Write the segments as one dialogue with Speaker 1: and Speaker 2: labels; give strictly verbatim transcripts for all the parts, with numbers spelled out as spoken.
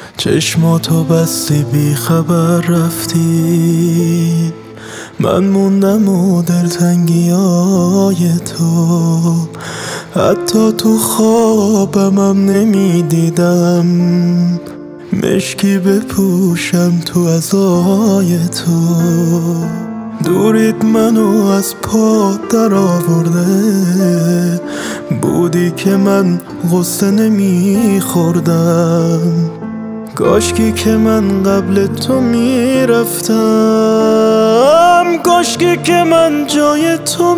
Speaker 1: چشماتو بستی بی خبر رفتی، من موندم و دلتنگیای تو حتی تو خوابمم نمیدیدم مشکی بپوشم تو عزای تو. دوریت منو از پا در آورده، بودی که من غصه نمیخوردم، کاشکی که من قبل تو میرفتم، کاشکی که من جای تو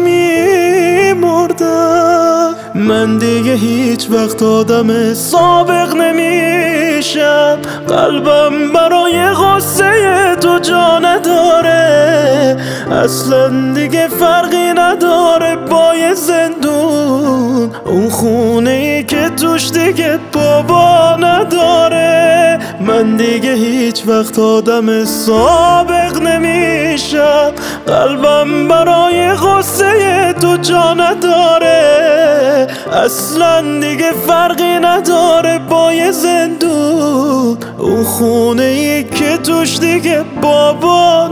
Speaker 1: میمردم. من دیگه هیچ وقت آدم سابق نمیشم، قلبم برای غصه تو جا نداره، اصلا دیگه فرقی نداره با یه زندون، اون خونه ای که توش دیگه بابا نداره. من دیگه هیچ وقت آدم سابق نمیشم، قلبم برای غصه تو جا نداره، اصلا دیگه فرقی نداره با یه زندون، اون خونه ای که توش دیگه بابا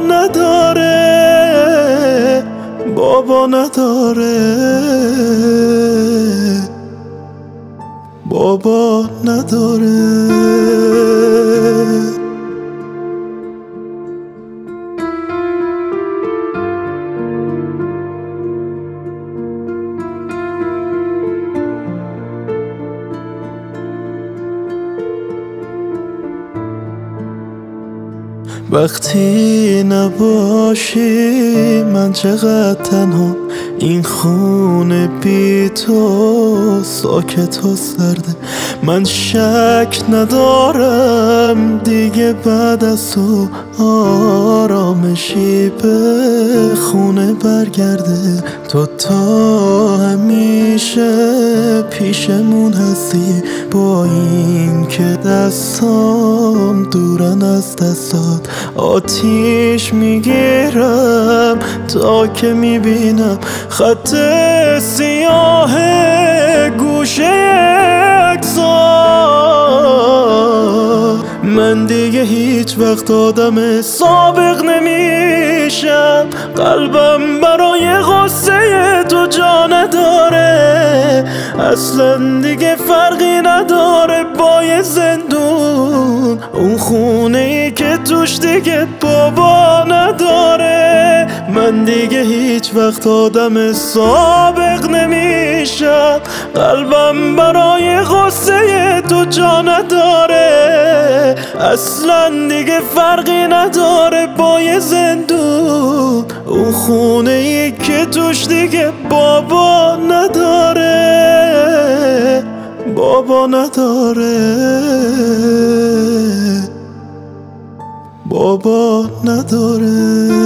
Speaker 1: نداره، بابا نداره، بابا نداره. وقتی نباشی من چقدر تنها، این خونه بی تو ساکت و سرده، من شک ندارم دیگه بعد از تو آرامشی به خونه برگرده. تو تا همیشه پیشمون هستی، با این که دستام دورن از دستات، آتیش میگیرم تا که میبینم خط سیاه گوشه عکسات. من دیگه هیچ وقت آدم سابق نمیشم، قلبم برای غصه تو جا نداره، اصلا دیگه فرقی نداره با یه زندون، اون خونه ای که توش دیگه بابا نداره. من دیگه هیچ وقت آدم سابق نمیشم، قلبم برای غصه تو جا نداره، اصلا دیگه فرقی نداره با یه زندون، اون خونه ای که توش دیگه بابا نداره، بابا نداره، بابا نداره.